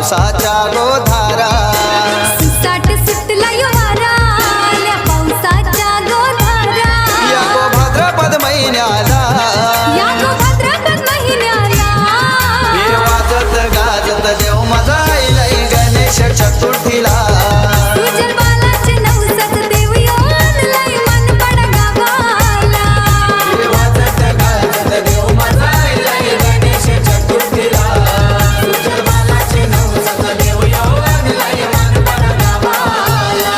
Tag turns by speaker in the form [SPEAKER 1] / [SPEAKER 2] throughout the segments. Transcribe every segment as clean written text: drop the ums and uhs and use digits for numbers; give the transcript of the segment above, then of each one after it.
[SPEAKER 1] पावसाच्या गोधारा
[SPEAKER 2] सुसाट सुटला यो वारा आल्या पावसाच्या गोधारा
[SPEAKER 1] या गो भाद्रपद महिन्याला
[SPEAKER 2] या गो भाद्रपद महिन्याला
[SPEAKER 1] हे वाजत गाजत देव माझा आईलाई गणेश चतुर्थीला
[SPEAKER 2] सुजल बालाचे नवसात देव येऊन लय मन पड गावाला
[SPEAKER 1] हे वाजत गाजत देव माझा आईलाई गणेश चतुर्थीला सुजल बालाचे नवसात देव येऊन लय मन पड गावाला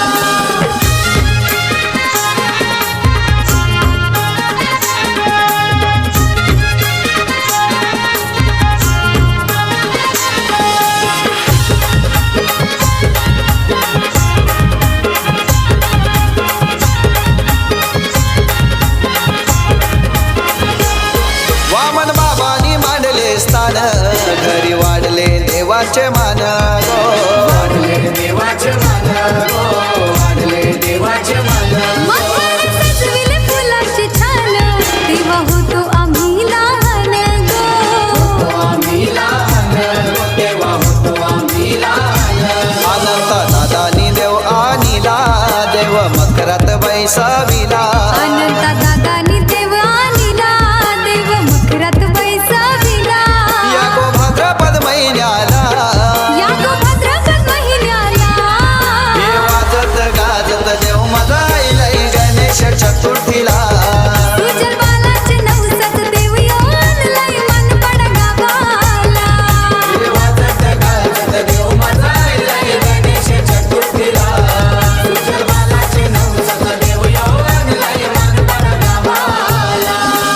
[SPEAKER 1] वामन बाबांनी मांडले स्थान घरी वाढले देवाचे मान गो वाढले देवाचे मान गो वाढले देवाचे मान
[SPEAKER 2] मखर सजविले फुलाची छान तेव्हा होतो आम्ही लहान गो
[SPEAKER 1] आम्ही लहान गो तेव्हा होतो आम्ही लहान अनंत दादानी देव आणिला देव मकरात बैसाविला
[SPEAKER 2] अनंत दादानी देव आणिला देव मकरात बैसाविला
[SPEAKER 1] या गो भाद्रपद महिन्याला
[SPEAKER 2] या गो भाद्रपद महिन्याला
[SPEAKER 1] हे वाजत गाजत देव माझा आईलाई गणेश चतुर्थीला
[SPEAKER 2] सुजल बालाचे नवसात देव येऊन लय मन पड गावाला
[SPEAKER 1] हे वाजत गाजत देव माझा आईलाई गणेश चतुर्थीला सुजल बालाचे नवसात देव येऊन लय मन पड गावाला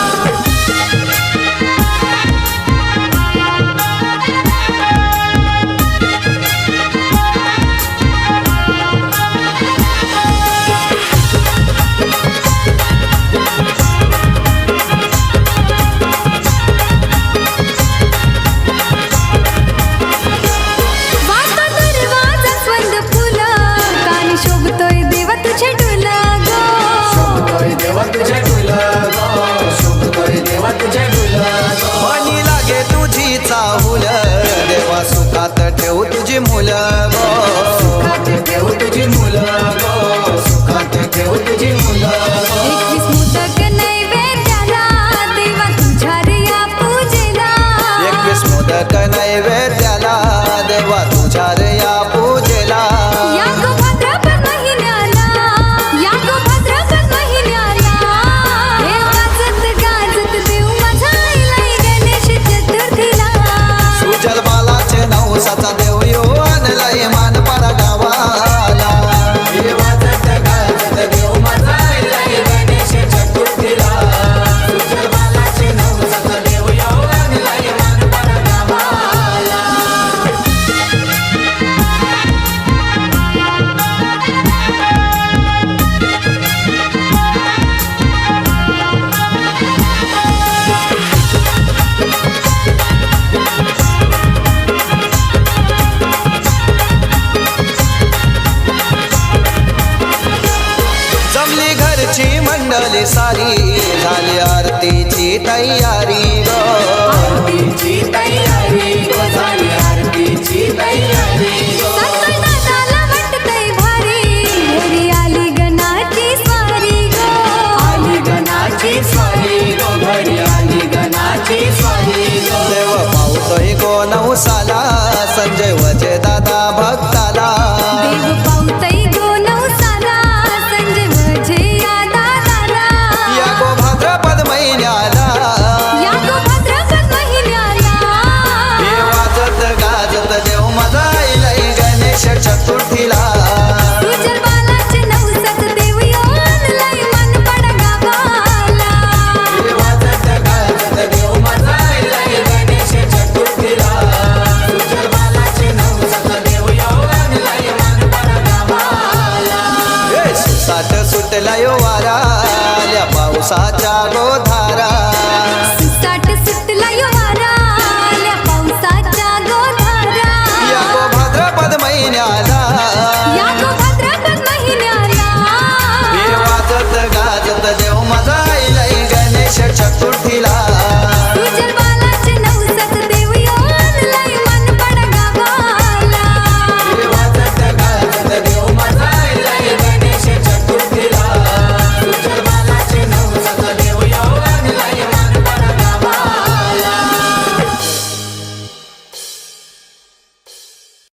[SPEAKER 2] वाजता दरवाजा स्वंद फुलं कानी शोभतोय देवा तुझे डुला गो
[SPEAKER 1] शोभतोय देवा तुझे डुलं गो शोभतोय देवा तुझे डुलं गो मनी लागे तुझी चाहुल देवा सुखात ठेव तुझी मुलं गो सुखात ठेव तुझी मुलं गो सुखात ठेव तुझी मुलं गो
[SPEAKER 2] 21 मोदक नैवेद्याला देवा तुझ्या रे या पूजेला
[SPEAKER 1] 21 मोदक नैवेद्याला देवा तुझ्या रे या पूजेला
[SPEAKER 2] या गो भाद्रपद महिन्याला या गो भाद्रपद महिन्याला हे वाजत गाजत देव माझा आईलाई गणेश चतुर्थीला
[SPEAKER 1] सुजल बालाचे नवसाचा देव यो आणलाय मान पडा गावाला हे वाजत गाजत देव माझा आईलाई गणेश चतुर्थीला सुजल बालाचे नवसाचा देव यो आणलाय मान पडा गावाला जमली घरची मंडळी सारी झाली आरतीची तयारी गो आरतीची तयारी गो झाली आरतीची तयारी गो
[SPEAKER 2] सकाळ दादाला वाटतंय भारी घरी आली गणाची स्वारी गो
[SPEAKER 1] आली गणाची स्वारी गो घरी आली गणाची स्वारी गो देव पावतोय गो नवसाला संजय वजे दादा भक्ताला
[SPEAKER 2] देव पावतई गो नवसाला संजय वझे या दादाला
[SPEAKER 1] या गो भाद्रपद महिन्याला
[SPEAKER 2] या गो भाद्रपद महिन्याला
[SPEAKER 1] हे वाजत गाजत देव माझा आईलाई गणेश चतुर्थीला
[SPEAKER 2] सुजल बालाचे नवसात देव येऊन लय मन पड गावाला
[SPEAKER 1] हे वाजत गाजत देव माझा आईलाई गणेश चतुर्थीला सुजल बालाचे नवसात देव येऊन लय मन पड गावाला हे सुसाट सुटला यो वारा आल्या पावसाच्या गोधारा